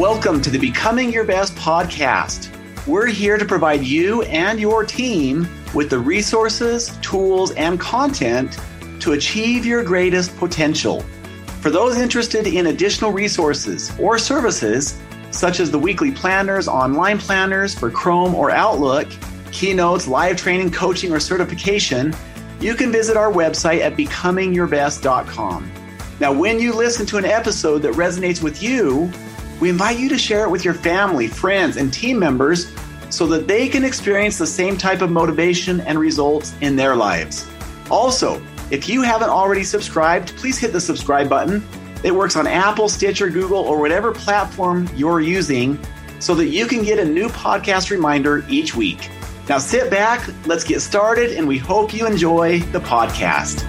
Welcome to the Becoming Your Best podcast. We're here to provide you and your team with the resources, tools, and content to achieve your greatest potential. For those interested in additional resources or services, such as the weekly planners, online planners for Chrome or Outlook, keynotes, live training, coaching, or certification, you can visit our website at becomingyourbest.com. Now, when you listen to an episode that resonates with you, we invite you to share it with your family, friends, and team members so that they can experience the same type of motivation and results in their lives. Also, if you haven't already subscribed, please hit the subscribe button. It works on Apple, Stitcher, Google, or whatever platform you're using so that you can get a new podcast reminder each week. Now sit back, let's get started, and we hope you enjoy the podcast.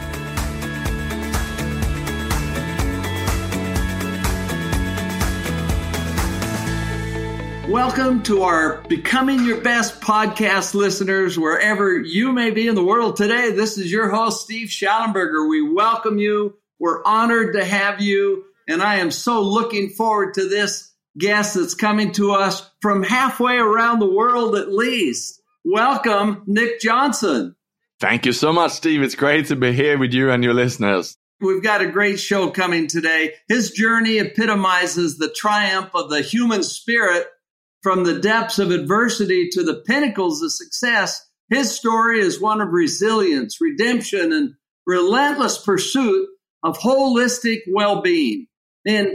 Welcome to our Becoming Your Best podcast listeners, wherever you may be in the world today. This is your host, Steve Schallenberger. We welcome you. We're honored to have you. And I am so looking forward to this guest that's coming to us from halfway around the world at least. Welcome, Nick Johnson. Thank you so much, Steve. It's great to be here with you and your listeners. We've got a great show coming today. His journey epitomizes the triumph of the human spirit. From the depths of adversity to the pinnacles of success, his story is one of resilience, redemption, and relentless pursuit of holistic well-being. In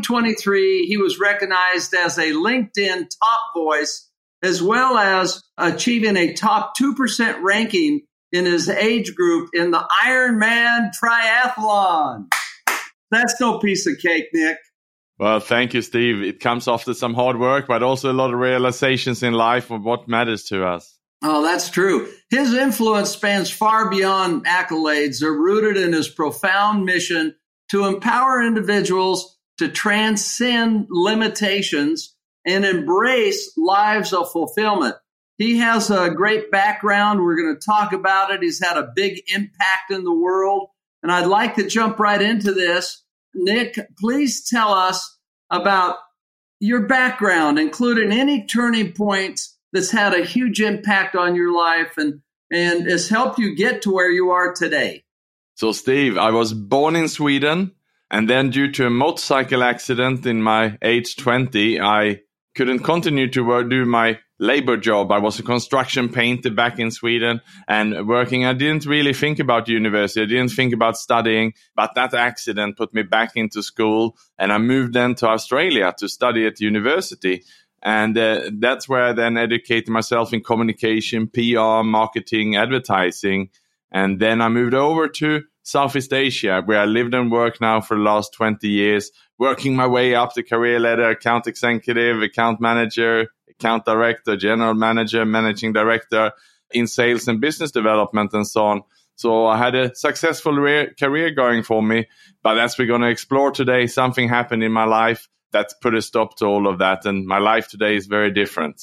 2023, he was recognized as a LinkedIn top voice, as well as achieving a top 2% ranking in his age group in the Ironman Triathlon. That's no piece of cake, Nick. Well, thank you, Steve. It comes after some hard work, but also a lot of realizations in life of what matters to us. Oh, that's true. His influence spans far beyond accolades. They're rooted in his profound mission to empower individuals to transcend limitations and embrace lives of fulfillment. He has a great background. We're going to talk about it. He's had a big impact in the world. And I'd like to jump right into this. Nick, please tell us about your background, including any turning points that's had a huge impact on your life and has helped you get to where you are today. So, Steve, I was born in Sweden, and then due to a motorcycle accident in my age 20, I couldn't continue to do my labor job. I was a construction painter back in Sweden and working. I didn't really think about university. I didn't think about studying, but that accident put me back into school, and I moved then to Australia to study at university. And that's where I then educated myself in communication, PR, marketing, advertising. And then I moved over to Southeast Asia, where I lived and worked now for the last 20 years, working my way up the career ladder, account executive, account manager, account director, general manager, managing director in sales and business development and so on. So I had a successful career going for me. But as we're going to explore today, something happened in my life that put a stop to all of that. And my life today is very different.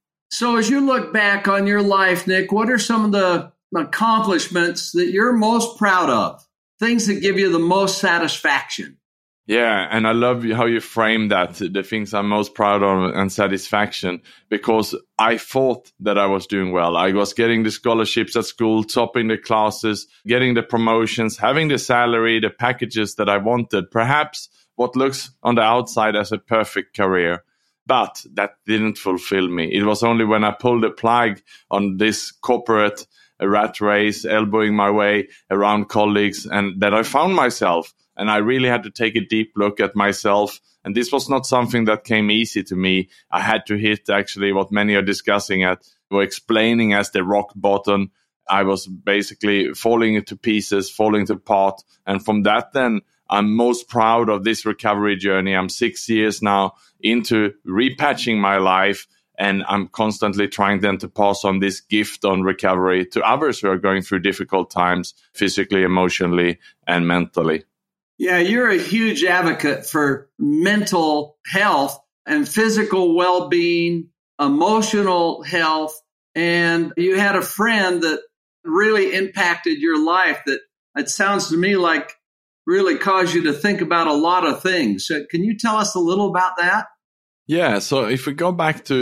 So as you look back on your life, Nick, what are some of the accomplishments that you're most proud of? Things that give you the most satisfaction? Yeah, and I love how you frame that, the things I'm most proud of and satisfaction, because I thought that I was doing well. I was getting the scholarships at school, topping the classes, getting the promotions, having the salary, the packages that I wanted, perhaps what looks on the outside as a perfect career. But that didn't fulfill me. It was only when I pulled the plug on this corporate rat race, elbowing my way around colleagues, and that I found myself. And I really had to take a deep look at myself. And this was not something that came easy to me. I had to hit actually what many are discussing or explaining as the rock bottom. I was basically falling into pieces, falling apart. And from that, then I'm most proud of this recovery journey. I'm 6 years now into repatching my life. And I'm constantly trying then to pass on this gift on recovery to others who are going through difficult times, physically, emotionally, and mentally. Yeah, you're a huge advocate for mental health and physical well-being, emotional health. And you had a friend that really impacted your life that it sounds to me like really caused you to think about a lot of things. So can you tell us a little about that? Yeah, so if we go back to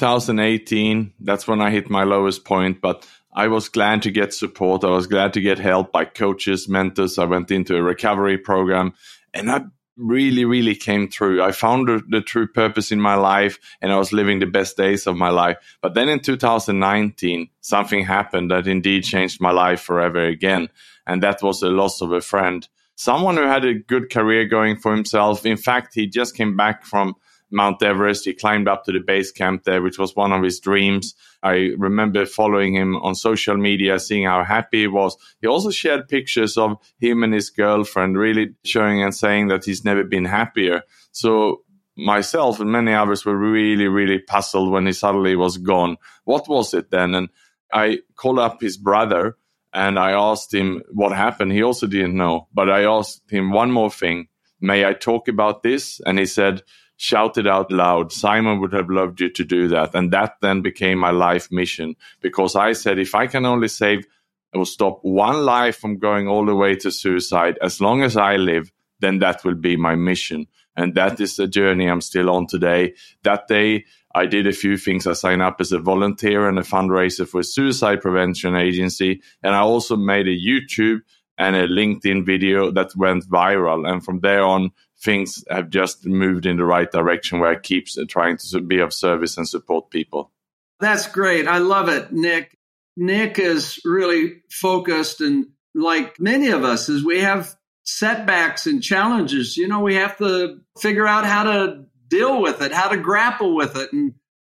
2018, that's when I hit my lowest point, but I was glad to get support. I was glad to get help by coaches, mentors. I went into a recovery program, and I really, really came through. I found the true purpose in my life, and I was living the best days of my life. But then in 2019, something happened that indeed changed my life forever again, and that was the loss of a friend. Someone who had a good career going for himself. In fact, he just came back from Mount Everest. He climbed up to the base camp there, which was one of his dreams. I remember following him on social media, seeing how happy he was. He also shared pictures of him and his girlfriend, really showing and saying that he's never been happier. So myself and many others were really, really puzzled when he suddenly was gone. What was it then? And I called up his brother and I asked him what happened. He also didn't know, but I asked him one more thing. May I talk about this? And he said, shout it out loud. Simon would have loved you to do that. And that then became my life mission, because I said, if I can only save or stop one life from going all the way to suicide, as long as I live, then that will be my mission. And that is the journey I'm still on today. That day, I did a few things. I signed up as a volunteer and a fundraiser for a suicide prevention agency. And I also made a YouTube and a LinkedIn video that went viral. And from there on, things have just moved in the right direction, where I keep trying to be of service and support people. That's great. I love it, Nick. Nick is really focused, and like many of us, as we have setbacks and challenges, we have to figure out how to deal with it, how to grapple with it,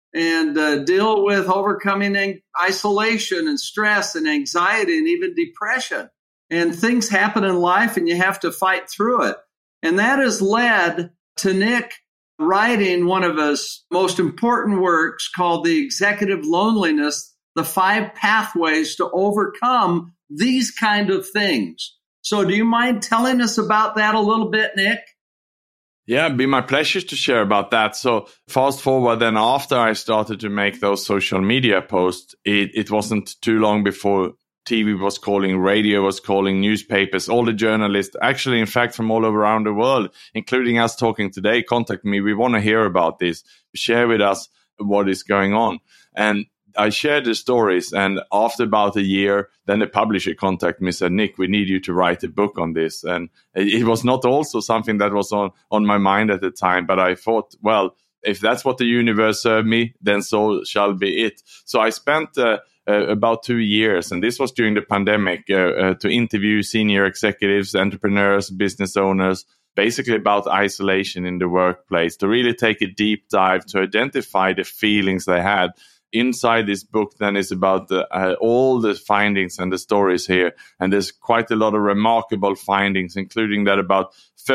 and deal with overcoming isolation and stress and anxiety and even depression. And things happen in life and you have to fight through it. And that has led to Nick writing one of his most important works called The Executive Loneliness, the 5 Pathways to Overcome These Kind of Things. So do you mind telling us about that a little bit, Nick? Yeah, it'd be my pleasure to share about that. So fast forward, then after I started to make those social media posts, it wasn't too long before TV was calling, radio was calling, newspapers, all the journalists, actually, in fact, from all around the world, including us talking today, contact me. We want to hear about this. Share with us what is going on. And I shared the stories. And after about a year, then the publisher contacted me and said, Nick, we need you to write a book on this. And it was not also something that was on my mind at the time. But I thought, well, if that's what the universe served me, then so shall be it. So I spent about 2 years, and this was during the pandemic, to interview senior executives, entrepreneurs, business owners, basically about isolation in the workplace, to really take a deep dive to identify the feelings they had. Inside this book then is about all the findings and the stories here. And there's quite a lot of remarkable findings, including that about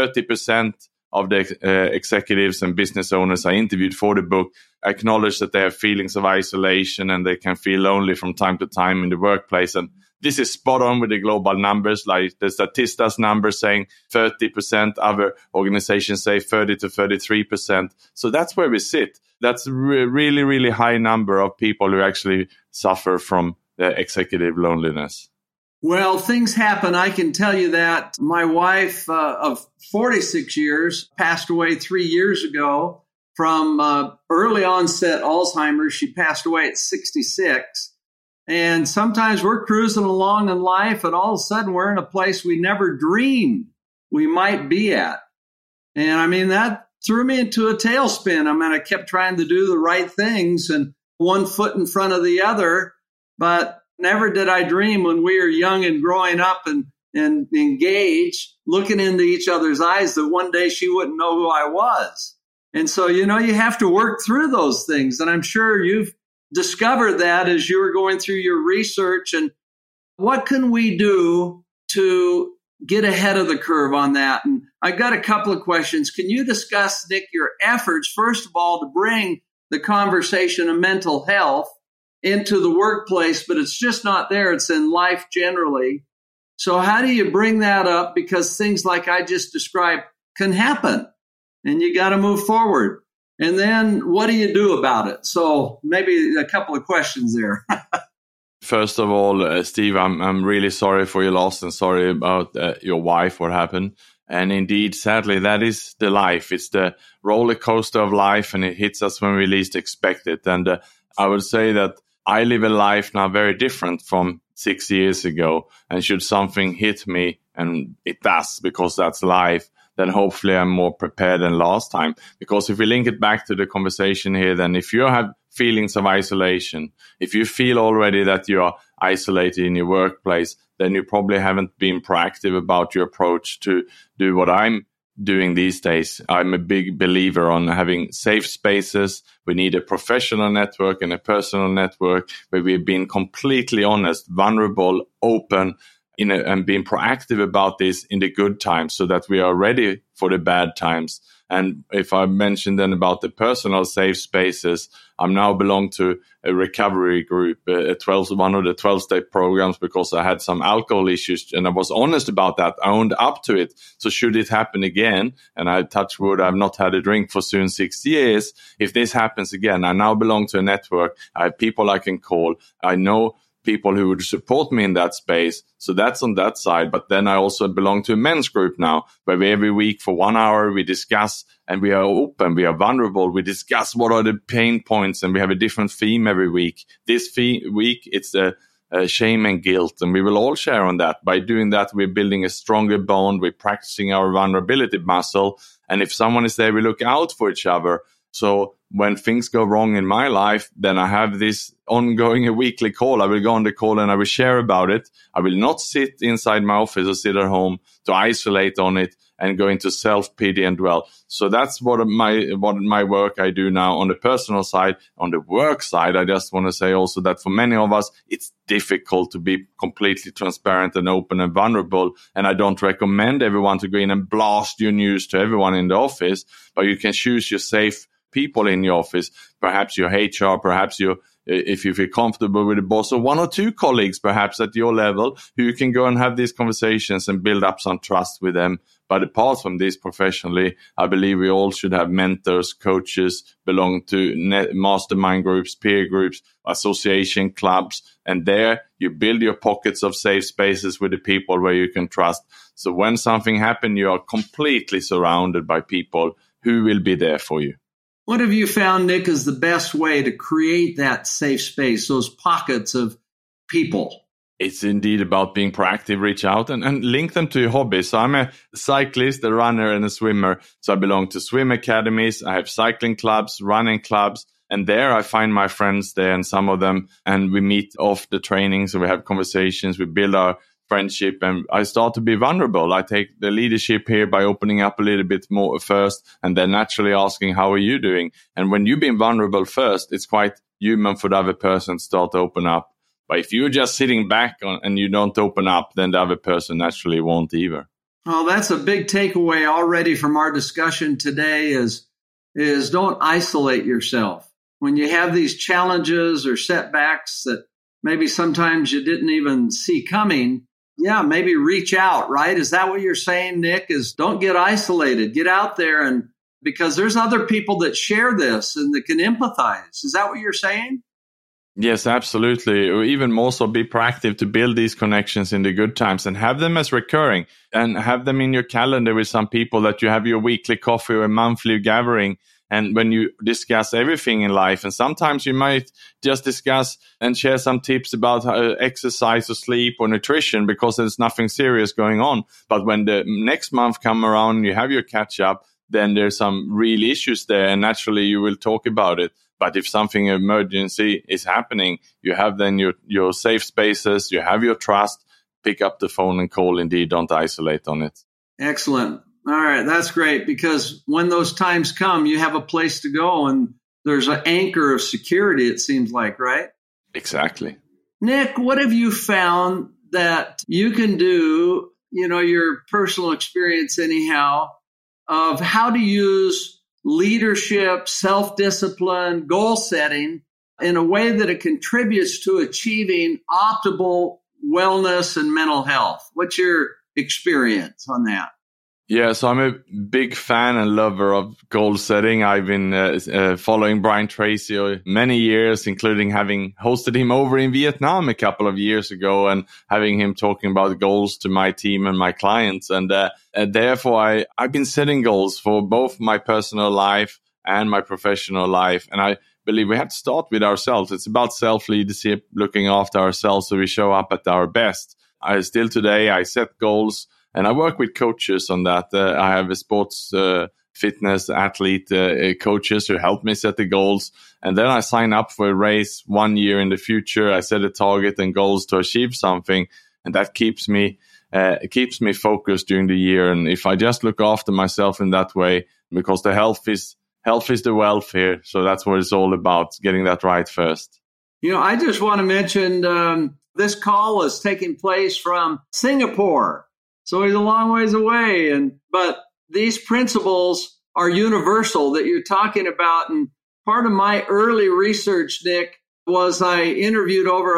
30% of the executives and business owners I interviewed for the book acknowledge that they have feelings of isolation and they can feel lonely from time to time in the workplace. And this is spot on with the global numbers, like the Statista's numbers saying 30%, other organizations say 30 to 33%. So that's where we sit. That's a really, really high number of people who actually suffer from the executive loneliness. Well, things happen. I can tell you that. My wife of 46 years passed away 3 years ago from early onset Alzheimer's. She passed away at 66. And sometimes we're cruising along in life and all of a sudden we're in a place we never dreamed we might be at. And I mean, that threw me into a tailspin. I mean, I kept trying to do the right things and one foot in front of the other, but never did I dream when we were young and growing up and engaged, looking into each other's eyes, that one day she wouldn't know who I was. And so, you have to work through those things. And I'm sure you've discovered that as you were going through your research. And what can we do to get ahead of the curve on that? And I got a couple of questions. Can you discuss, Nick, your efforts, first of all, to bring the conversation of mental health into the workplace, but it's just not there. It's in life generally. So how do you bring that up? Because things like I just described can happen and you got to move forward. And then what do you do about it? So maybe a couple of questions there. First of all, Steve, I'm really sorry for your loss and sorry about your wife, what happened. And indeed, sadly, that is the life. It's the roller coaster of life, and it hits us when we least expect it. And I would say that I live a life now very different from 6 years ago. And should something hit me, and it does, because that's life, then hopefully I'm more prepared than last time. Because if we link it back to the conversation here, then if you have feelings of isolation, if you feel already that you are isolated in your workplace, then you probably haven't been proactive about your approach to do what I'm doing these days. I'm a big believer on having safe spaces. We need a professional network and a personal network where we've been completely honest, vulnerable, open, and being proactive about this in the good times so that we are ready for the bad times. And if I mentioned then about the personal safe spaces, I'm now belong to a recovery group, one of the 12-step programs, because I had some alcohol issues and I was honest about that. I owned up to it. So should it happen again, and I touch wood, I've not had a drink for soon 6 years. If this happens again, I now belong to a network. I have people I can call. I know people who would support me in that space. So that's on that side. But then I also belong to a men's group now, where we every week for 1 hour, we discuss, and we are open, we are vulnerable. We discuss what are the pain points, and we have a different theme every week. This week, it's shame and guilt, and we will all share on that. By doing that, we're building a stronger bond. We're practicing our vulnerability muscle. And if someone is there, we look out for each other. So when things go wrong in my life, then I have this ongoing a weekly call. I will go on the call and I will share about it. I will not sit inside my office or sit at home to isolate on it and go into self-pity and dwell. So that's what my work I do now on the personal side. On the work side, I just want to say also that for many of us, it's difficult to be completely transparent and open and vulnerable. And I don't recommend everyone to go in and blast your news to everyone in the office, but you can choose your safe people in your office, perhaps your HR, perhaps if you feel comfortable with the boss, or one or two colleagues, perhaps at your level, who you can go and have these conversations and build up some trust with them. But apart from this, professionally, I believe we all should have mentors, coaches, belong to mastermind groups, peer groups, association clubs, and there you build your pockets of safe spaces with the people where you can trust. So when something happens, you are completely surrounded by people who will be there for you. What have you found, Nick, is the best way to create that safe space, those pockets of people? It's indeed about being proactive, reach out and link them to your hobby. So I'm a cyclist, a runner, and a swimmer. So I belong to swim academies. I have cycling clubs, running clubs. And there I find my friends there, and some of them, and we meet off the training. So we have conversations, we build our friendship, and I start to be vulnerable. I take the leadership here by opening up a little bit more first, and then naturally asking, how are you doing? And when you've been vulnerable first, it's quite human for the other person to start to open up. But if you're just sitting back and you don't open up, then the other person naturally won't either. Well, that's a big takeaway already from our discussion today is don't isolate yourself. When you have these challenges or setbacks that maybe sometimes you didn't even see coming, maybe reach out, right? Is that what you're saying, Nick? Is don't get isolated. Get out there, and because there's other people that share this and that can empathize. Is that what you're saying? Yes, absolutely. Or even more so, be proactive to build these connections in the good times and have them as recurring, and have them in your calendar with some people that you have your weekly coffee or monthly gathering. And when you discuss everything in life, and sometimes you might just discuss and share some tips about exercise or sleep or nutrition because there's nothing serious going on. But when the next month come around, you have your catch up, then there's some real issues there, and naturally you will talk about it. But if something emergency is happening, you have then your safe spaces, you have your trust, pick up the phone and call. Indeed, don't isolate on it. Excellent. All right, that's great, because when those times come, you have a place to go, and there's an anchor of security, it seems like, right? Exactly. Nick, what have you found that you can do, your personal experience anyhow, of how to use leadership, self-discipline, goal setting in a way that it contributes to achieving optimal wellness and mental health? What's your experience on that? Yeah, so I'm a big fan and lover of goal setting. I've been following Brian Tracy many years, including having hosted him over in Vietnam a couple of years ago and having him talking about goals to my team and my clients. And therefore, I've been setting goals for both my personal life and my professional life. And I believe we have to start with ourselves. It's about self-leadership, looking after ourselves so we show up at our best. Still today, I set goals. And I work with coaches on that. I have a sports fitness athlete coaches who help me set the goals. And then I sign up for a race 1 year in the future. I set a target and goals to achieve something. And that keeps me focused during the year. And if I just look after myself in that way, because the health is the wealth here. So that's what it's all about, getting that right first. I just want to mention this call is taking place from Singapore. So he's a long ways away. But these principles are universal that you're talking about. And part of my early research, Nick, was I interviewed over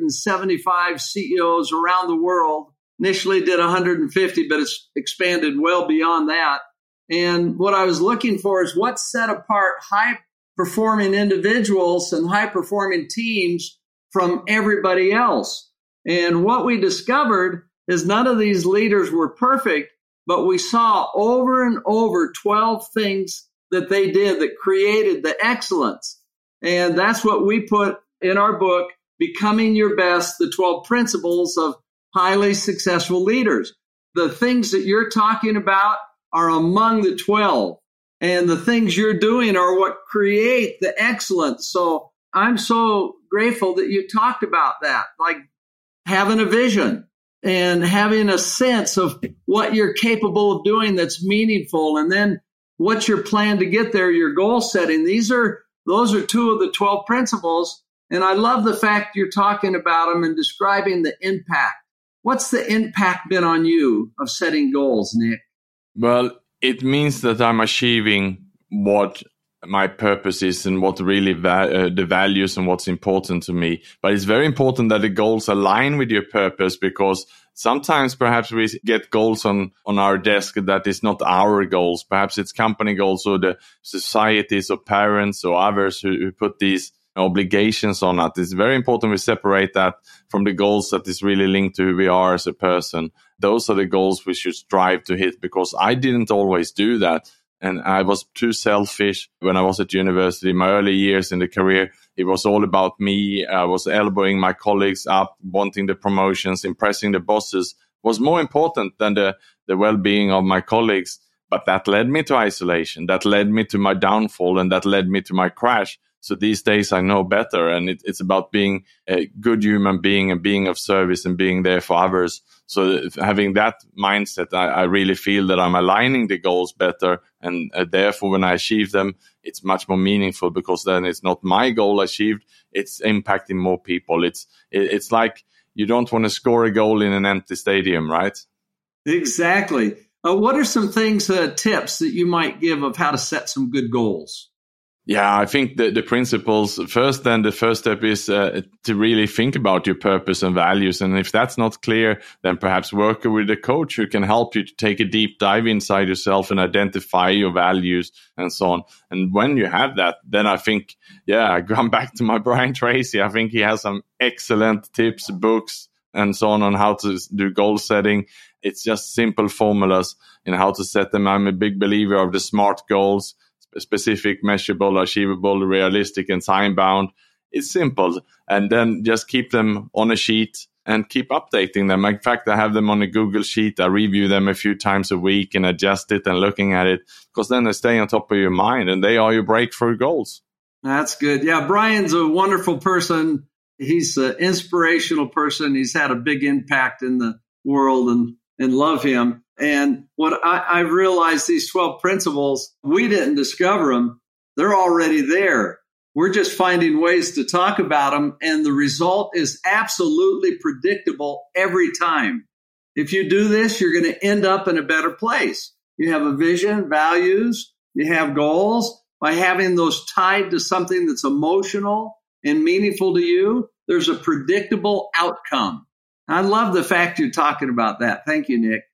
175 CEOs around the world. Initially did 150, but it's expanded well beyond that. And what I was looking for is what set apart high-performing individuals and high-performing teams from everybody else. And what we discovered is none of these leaders were perfect, but we saw over and over 12 things that they did that created the excellence. And that's what we put in our book, Becoming Your Best, the 12 Principles of Highly Successful Leaders. The things that you're talking about are among the 12, and the things you're doing are what create the excellence. So I'm so grateful that you talked about that, like having a vision and having a sense of what you're capable of doing that's meaningful. And then what's your plan to get there, your goal setting. Those are two of the 12 principles. And I love the fact you're talking about them and describing the impact. What's the impact been on you of setting goals, Nick? Well, it means that I'm achieving what my purpose is and what really the values and what's important to me. But it's very important that the goals align with your purpose, because sometimes perhaps we get goals on our desk that is not our goals. Perhaps it's company goals or the societies or parents or others who put these obligations on us. It's very important we separate that from the goals that is really linked to who we are as a person. Those are the goals we should strive to hit, because I didn't always do that. And I was too selfish when I was at university. My early years in the career, it was all about me. I was elbowing my colleagues up, wanting the promotions, impressing the bosses was more important than the well-being of my colleagues. But that led me to isolation. That led me to my downfall, and that led me to my crash. So these days I know better, and it's about being a good human being and being of service and being there for others. So having that mindset, I really feel that I'm aligning the goals better, and therefore when I achieve them, it's much more meaningful, because then it's not my goal achieved, it's impacting more people. It's like you don't want to score a goal in an empty stadium, right? Exactly. What are some things, tips that you might give of how to set some good goals? Yeah, I think the principles first, then the first step is to really think about your purpose and values. And if that's not clear, then perhaps work with a coach who can help you to take a deep dive inside yourself and identify your values and so on. And when you have that, then I think, I come back to my Brian Tracy. I think he has some excellent tips, books, and so on how to do goal setting. It's just simple formulas in how to set them. I'm a big believer of the SMART goals. Specific, measurable, achievable, realistic, and time-bound. It's simple. And then just keep them on a sheet and keep updating them. In fact, I have them on a Google Sheet. I review them a few times a week and adjust it and looking at it, because then they stay on top of your mind and they are your breakthrough goals. That's good. Yeah, Brian's a wonderful person. He's an inspirational person. He's had a big impact in the world, and love him. And what I've realized, these 12 principles, we didn't discover them. They're already there. We're just finding ways to talk about them. And the result is absolutely predictable every time. If you do this, you're going to end up in a better place. You have a vision, values, you have goals. By having those tied to something that's emotional and meaningful to you, there's a predictable outcome. I love the fact you're talking about that. Thank you, Nick.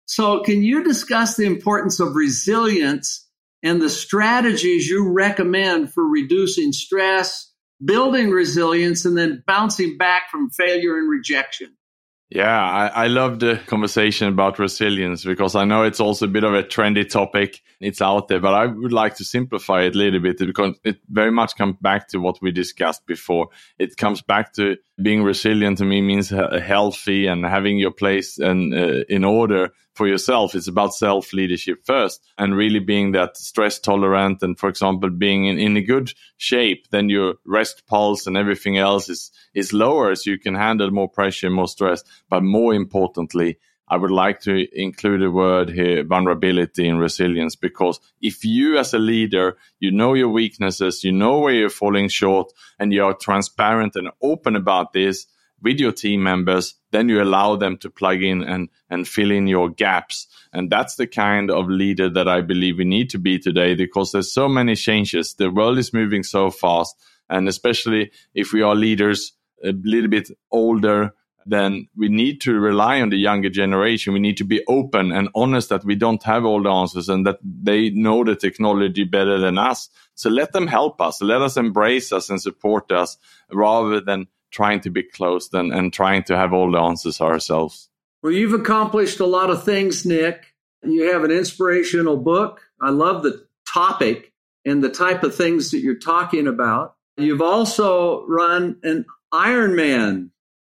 So can you discuss the importance of resilience and the strategies you recommend for reducing stress, building resilience, and then bouncing back from failure and rejection? Yeah, I love the conversation about resilience because I know it's also a bit of a trendy topic. It's out there, but I would like to simplify it a little bit because it very much comes back to what we discussed before. It comes back to being resilient to me means healthy and having your place and in order for yourself. It's about self-leadership first and really being that stress tolerant and, for example, being in a good shape. Then your rest pulse and everything else is lower so you can handle more pressure, more stress. But more importantly, I would like to include a word here, vulnerability and resilience, because if you as a leader, you know your weaknesses, you know where you're falling short, and you are transparent and open about this with your team members, then you allow them to plug in and fill in your gaps. And that's the kind of leader that I believe we need to be today, because there's so many changes. The world is moving so fast. And especially if we are leaders a little bit older, then we need to rely on the younger generation. We need to be open and honest that we don't have all the answers and that they know the technology better than us. So let them help us. Let us embrace us and support us rather than trying to be closed and trying to have all the answers ourselves. Well, you've accomplished a lot of things, Nick. You have an inspirational book. I love the topic and the type of things that you're talking about. You've also run an Ironman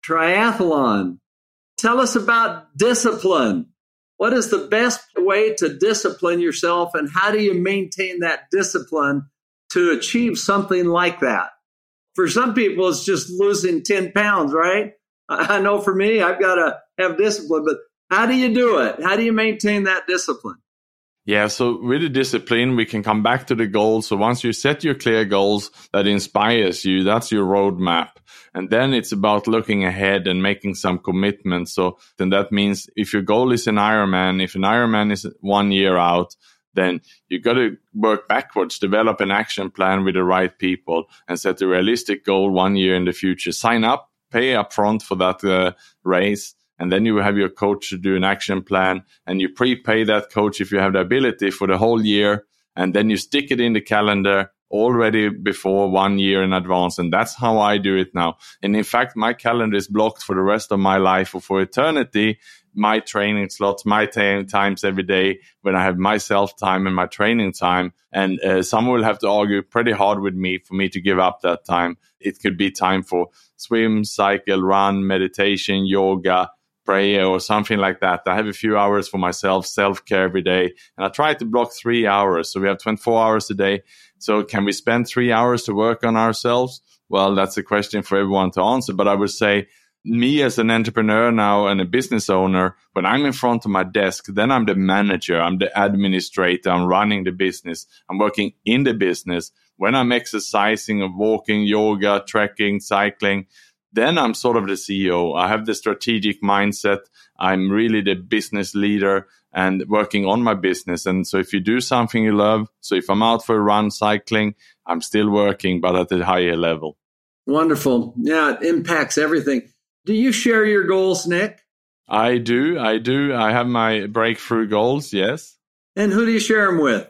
triathlon. Tell us about discipline. What is the best way to discipline yourself, and how do you maintain that discipline to achieve something like that? For some people, it's just losing 10 pounds, right? I know for me, I've got to have discipline, but how do you do it? How do you maintain that discipline? Yeah, so with the discipline, we can come back to the goals. So once you set your clear goals that inspires you, that's your roadmap. And then it's about looking ahead and making some commitments. So then that means if your goal is an Ironman, if an Ironman is 1 year out, then you got to work backwards, develop an action plan with the right people and set a realistic goal 1 year in the future. Sign up, pay up front for that race. And then you have your coach to do an action plan, and you prepay that coach if you have the ability for the whole year. And then you stick it in the calendar already before 1 year in advance. And that's how I do it now. And in fact, my calendar is blocked for the rest of my life or for eternity. My training slots, my times every day when I have my self time and my training time. And someone will have to argue pretty hard with me for me to give up that time. It could be time for swim, cycle, run, meditation, yoga, prayer or something like that. I have a few hours for myself, self-care every day. And I try to block 3 hours. So we have 24 hours a day. So can we spend 3 hours to work on ourselves? Well, that's a question for everyone to answer. But I would say me as an entrepreneur now and a business owner, when I'm in front of my desk, then I'm the manager, I'm the administrator, I'm running the business, I'm working in the business. When I'm exercising or walking, yoga, trekking, cycling, then I'm sort of the CEO. I have the strategic mindset. I'm really the business leader and working on my business. And so if you do something you love, so if I'm out for a run cycling, I'm still working, but at a higher level. Wonderful. Yeah, it impacts everything. Do you share your goals, Nick? I do. I have my breakthrough goals, yes. And who do you share them with?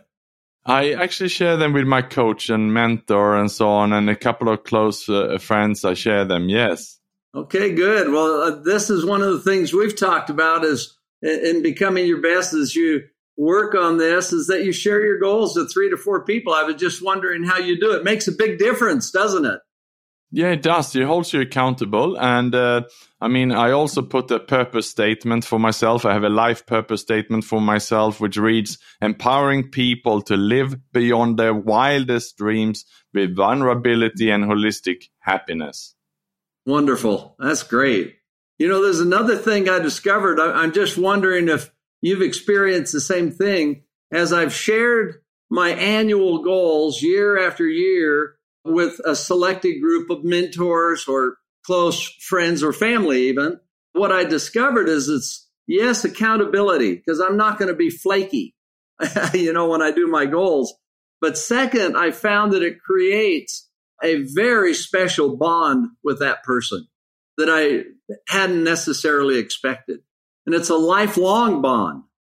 I actually share them with my coach and mentor and so on, and a couple of close friends. I share them, yes. Okay, good. Well, this is one of the things we've talked about is in becoming your best as you work on this, is that you share your goals with 3 to 4 people. I was just wondering how you do it. It makes a big difference, doesn't it? Yeah, it does. It holds you accountable. And I also put a purpose statement for myself. I have a life purpose statement for myself, which reads, empowering people to live beyond their wildest dreams with vulnerability and holistic happiness. Wonderful. That's great. You know, there's another thing I discovered. I'm just wondering if you've experienced the same thing. As I've shared my annual goals year after year with a selected group of mentors or close friends or family even, what I discovered is it's, yes, accountability, because I'm not going to be flaky, when I do my goals. But second, I found that it creates a very special bond with that person that I hadn't necessarily expected. And it's a lifelong bond.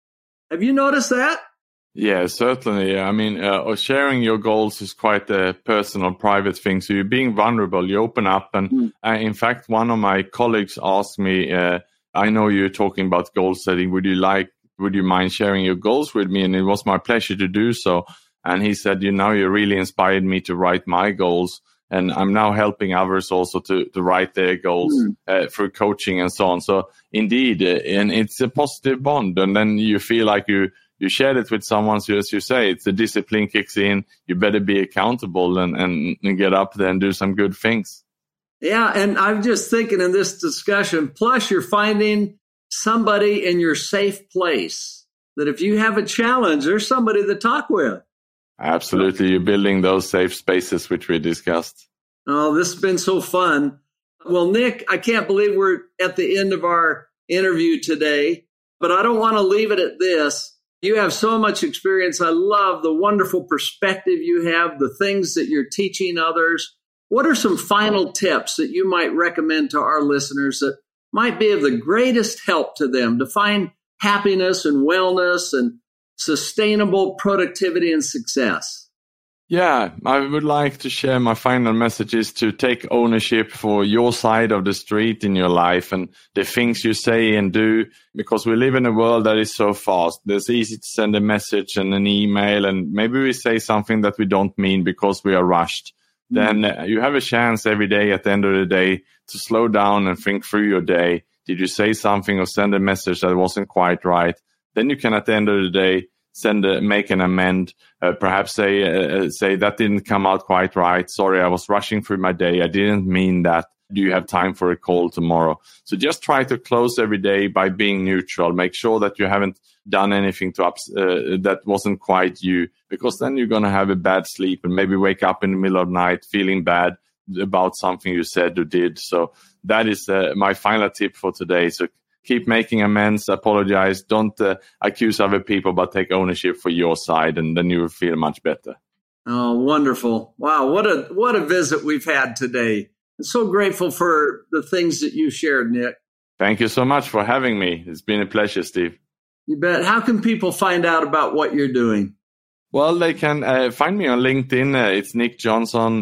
Have you noticed that? Yeah, certainly. I mean, sharing your goals is quite a personal, private thing. So you're being vulnerable, you open up. And in fact, one of my colleagues asked me, I know you're talking about goal setting. Would you mind sharing your goals with me? And it was my pleasure to do so. And he said, you really inspired me to write my goals. And I'm now helping others also to write their goals through coaching and so on. So indeed, and it's a positive bond. And then you feel like you shared it with someone, so as you say, it's the discipline kicks in. You better be accountable and get up there and do some good things. Yeah, and I'm just thinking in this discussion, plus you're finding somebody in your safe place that if you have a challenge, there's somebody to talk with. Absolutely. You're building those safe spaces, which we discussed. Oh, this has been so fun. Well, Nick, I can't believe we're at the end of our interview today, but I don't want to leave it at this. You have so much experience. I love the wonderful perspective you have, the things that you're teaching others. What are some final tips that you might recommend to our listeners that might be of the greatest help to them to find happiness and wellness and sustainable productivity and success? Yeah, I would like to share my final message is to take ownership for your side of the street in your life and the things you say and do, because we live in a world that is so fast. It's easy to send a message and an email, and maybe we say something that we don't mean because we are rushed. Then you have a chance every day at the end of the day to slow down and think through your day. Did you say something or send a message that wasn't quite right? Then you can, at the end of the day, make an amend, perhaps say that didn't come out quite right. Sorry, I was rushing through my day. I didn't mean that. Do you have time for a call tomorrow? So just try to close every day by being neutral. Make sure that you haven't done anything that wasn't quite you, because then you're going to have a bad sleep and maybe wake up in the middle of the night feeling bad about something you said or did. So that is my final tip for today. So keep making amends, apologize, don't accuse other people, but take ownership for your side, and then you will feel much better. Oh, wonderful. Wow, what a visit we've had today. I'm so grateful for the things that you shared, Nick. Thank you so much for having me. It's been a pleasure, Steve. You bet. How can people find out about what you're doing? Well, they can find me on LinkedIn. It's Nick Johnson,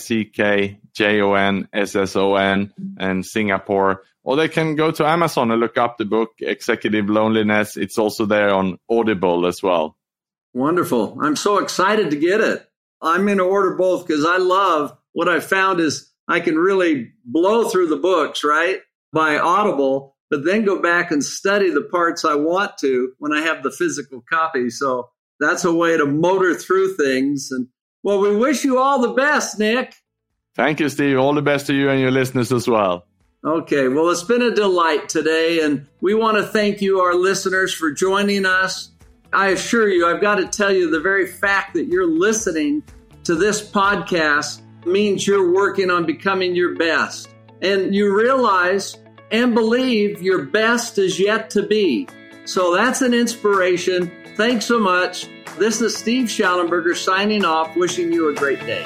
NickJohnSson, and Singapore. Or they can go to Amazon and look up the book, Executive Loneliness. It's also there on Audible as well. Wonderful. I'm so excited to get it. I'm going to order both because I love what I found is I can really blow through the books, right, by Audible, but then go back and study the parts I want to when I have the physical copy. So that's a way to motor through things. And well, we wish you all the best, Nick. Thank you, Steve. All the best to you and your listeners as well. Okay, well, it's been a delight today, and we want to thank you, our listeners, for joining us. I assure you, I've got to tell you, the very fact that you're listening to this podcast means you're working on becoming your best. And you realize and believe your best is yet to be. So that's an inspiration. Thanks so much. This is Steve Schallenberger signing off, wishing you a great day.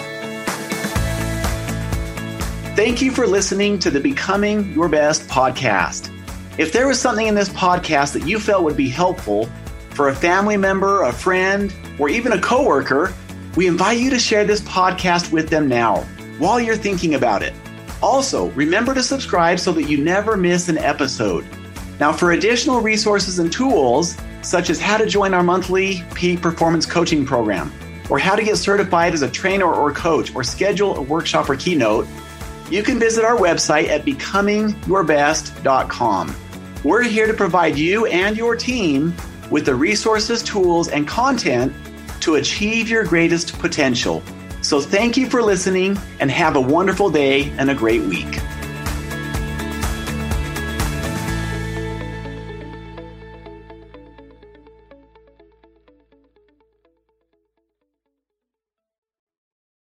Thank you for listening to the Becoming Your Best podcast. If there was something in this podcast that you felt would be helpful for a family member, a friend, or even a coworker, we invite you to share this podcast with them now while you're thinking about it. Also, remember to subscribe so that you never miss an episode. Now, for additional resources and tools, such as how to join our monthly peak performance coaching program, or how to get certified as a trainer or coach, or schedule a workshop or keynote, you can visit our website at becomingyourbest.com. We're here to provide you and your team with the resources, tools, and content to achieve your greatest potential. So thank you for listening, and have a wonderful day and a great week.